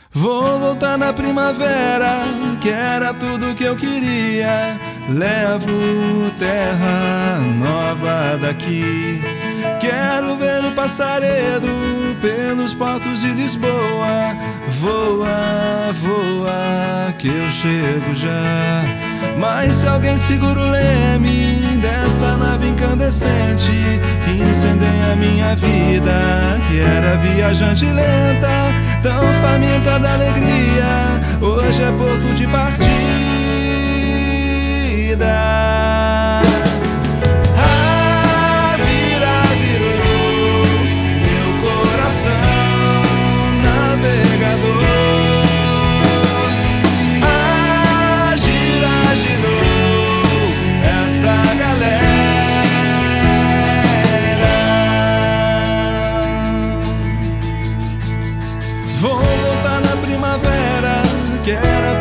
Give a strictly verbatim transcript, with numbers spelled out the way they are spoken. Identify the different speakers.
Speaker 1: Vou voltar na primavera, que era tudo que eu queria. Levo terra nova daqui. Quero ver o passaredo pelos portos de Lisboa. Voa, voa, que eu chego já. Mas se alguém segura o leme dessa nave incandescente que incendeia a minha vida, que era viajante lenta, tão faminta da alegria, hoje é porto de partida. Ah, vira, virou meu coração navegador. Ah, gira, girou essa galera. Vou voltar na primavera, que era